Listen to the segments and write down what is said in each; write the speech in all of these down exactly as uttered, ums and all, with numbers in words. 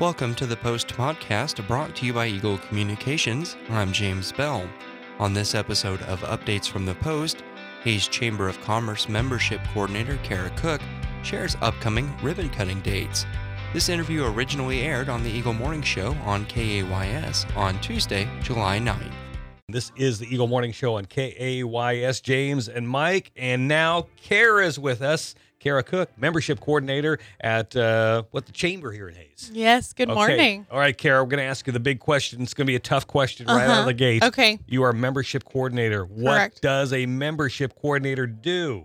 Welcome to the Post Podcast brought to you by Eagle Communications. I'm James Bell. On this episode of Updates from the Post, Hayes Chamber of Commerce Membership Coordinator Kara Cook shares upcoming ribbon-cutting dates. This interview originally aired on the Eagle Morning Show on K A Y S on Tuesday, July ninth. This is the Eagle Morning Show on K A Y S. James and Mike, and now Kara's with us. Kara Cook, membership coordinator at uh, what the chamber here in Hayes. Yes, good Okay. morning. All right, Kara, we're going to ask you the big question. It's going to be a tough question right Uh-huh. out of the gate. Okay. You are a membership coordinator. What Correct. does a membership coordinator do?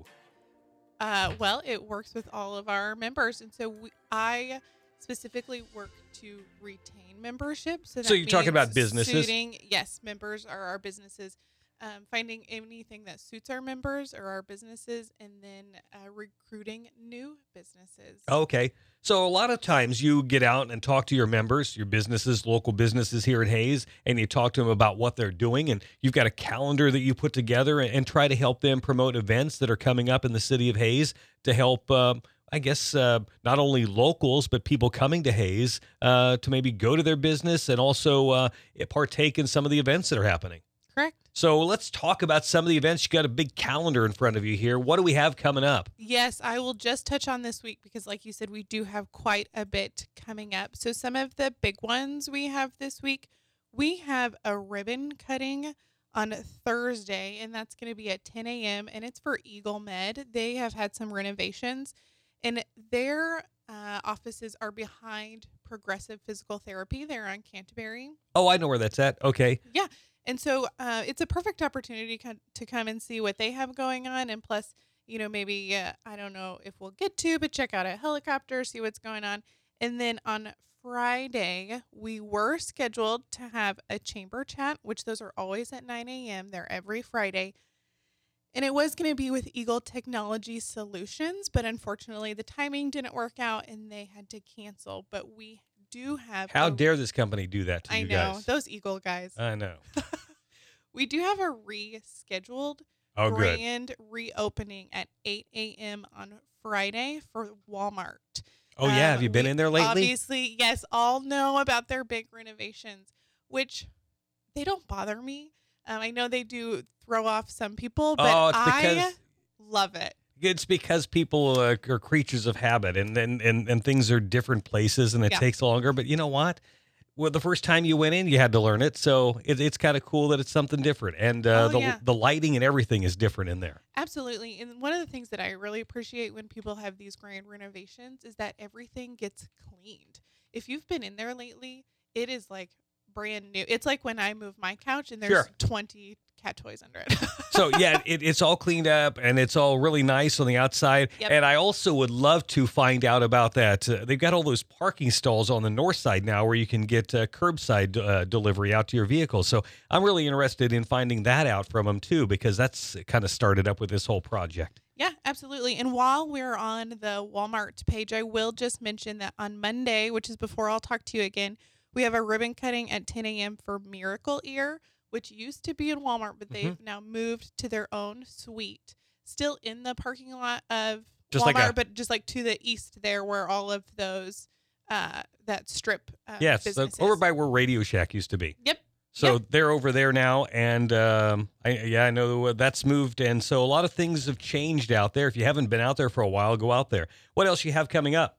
Uh, well, it works with all of our members, and so we, I specifically work to retain membership. So, that So you're talking means about businesses? Suiting, yes, members are our businesses. Um, finding anything that suits our members or our businesses, and then uh, recruiting new businesses. Okay. So a lot of times you get out and talk to your members, your businesses, local businesses here in Hayes, and you talk to them about what they're doing. And you've got a calendar that you put together and, and try to help them promote events that are coming up in the city of Hayes to help, uh, I guess, uh, not only locals, but people coming to Hayes uh, to maybe go to their business and also uh, partake in some of the events that are happening. Correct. So let's talk about some of the events. You got a big calendar in front of you here. What do we have coming up? Yes, I will just touch on this week because, like you said, we do have quite a bit coming up. So some of the big ones we have this week, we have a ribbon cutting on Thursday, and that's going to be at ten a.m., and it's for Eagle Med. They have had some renovations, and their uh, offices are behind Progressive Physical Therapy. They're on Canterbury. Oh, I know where that's at. Okay. Yeah. And so uh, it's a perfect opportunity co- to come and see what they have going on. And plus, you know, maybe, uh, I don't know if we'll get to, but check out a helicopter, see what's going on. And then on Friday, we were scheduled to have a chamber chat, which those are always at nine a.m. They're every Friday. And it was going to be with Eagle Technology Solutions, but unfortunately the timing didn't work out and they had to cancel. But we do have... How a- dare this company do that to I you know, guys? those Eagle guys. I know. We do have a rescheduled Oh, good. grand reopening at eight a.m. on Friday for Walmart. Oh, yeah. Um, Have you been we in there lately? Obviously, yes, all know about their big renovations, which they don't bother me. Um, I know they do throw off some people, but Oh, it's I because- love it. It's because people uh, are creatures of habit and, and, and, and things are different places and it Yeah. takes longer. But you know what? Well, the first time you went in, you had to learn it. So it, it's kind of cool that it's something different. And uh, Oh, the, yeah. the lighting and everything is different in there. Absolutely. And one of the things that I really appreciate when people have these grand renovations is that everything gets cleaned. If you've been in there lately, it is like brand new. It's like when I move my couch and there's Sure. twenty cat toys under it. So, yeah, it, it's all cleaned up and it's all really nice on the outside. Yep. And I also would love to find out about that. Uh, they've got all those parking stalls on the north side now where you can get uh, curbside uh, delivery out to your vehicle. So I'm really interested in finding that out from them, too, because that's kind of started up with this whole project. Yeah, absolutely. And while we're on the Walmart page, I will just mention that on Monday, which is before I'll talk to you again, we have a ribbon cutting at ten a.m. for Miracle Ear, which used to be in Walmart, but they've Mm-hmm. now moved to their own suite, still in the parking lot of Just Walmart, like a- but just like to the east there where all of those, uh, that strip uh, Yes, so businesses. over by where Radio Shack used to be. Yep. So Yeah. they're over there now, and um, I, yeah, I know that's moved, and so a lot of things have changed out there. If you haven't been out there for a while, go out there. What else you have coming up?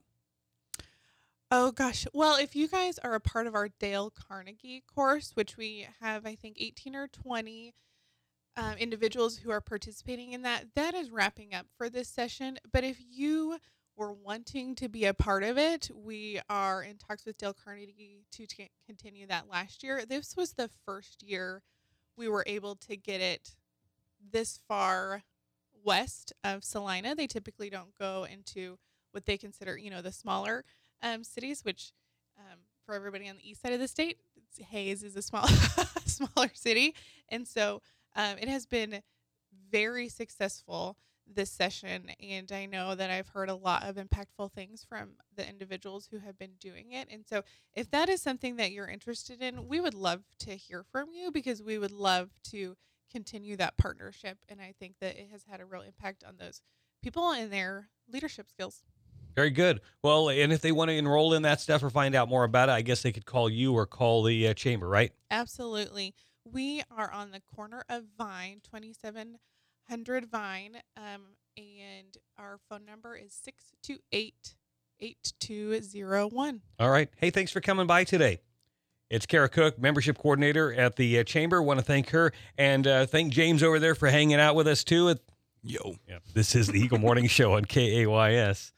Oh, gosh. Well, if you guys are a part of our Dale Carnegie course, which we have, I think, eighteen or twenty um, individuals who are participating in that, that is wrapping up for this session. But if you were wanting to be a part of it, we are in talks with Dale Carnegie to t- continue that last year. This was the first year we were able to get it this far west of Salina. They typically don't go into what they consider, you know, the smaller um, cities, which um, for everybody on the east side of the state, Hayes is a small, smaller city. And so um, it has been very successful this session. And I know that I've heard a lot of impactful things from the individuals who have been doing it. And so if that is something that you're interested in, we would love to hear from you because we would love to continue that partnership. And I think that it has had a real impact on those people and their leadership skills. Very good. Well, and if they want to enroll in that stuff or find out more about it, I guess they could call you or call the uh, chamber, right? Absolutely. We are on the corner of Vine, twenty-seven hundred Vine, um, and our phone number is six two eight, eight two zero one. All right. Hey, thanks for coming by today. It's Kara Cook, membership coordinator at the uh, chamber. Want to thank her and uh, thank James over there for hanging out with us too. Yo. Yeah, this is the Eagle Morning Show on K A Y S.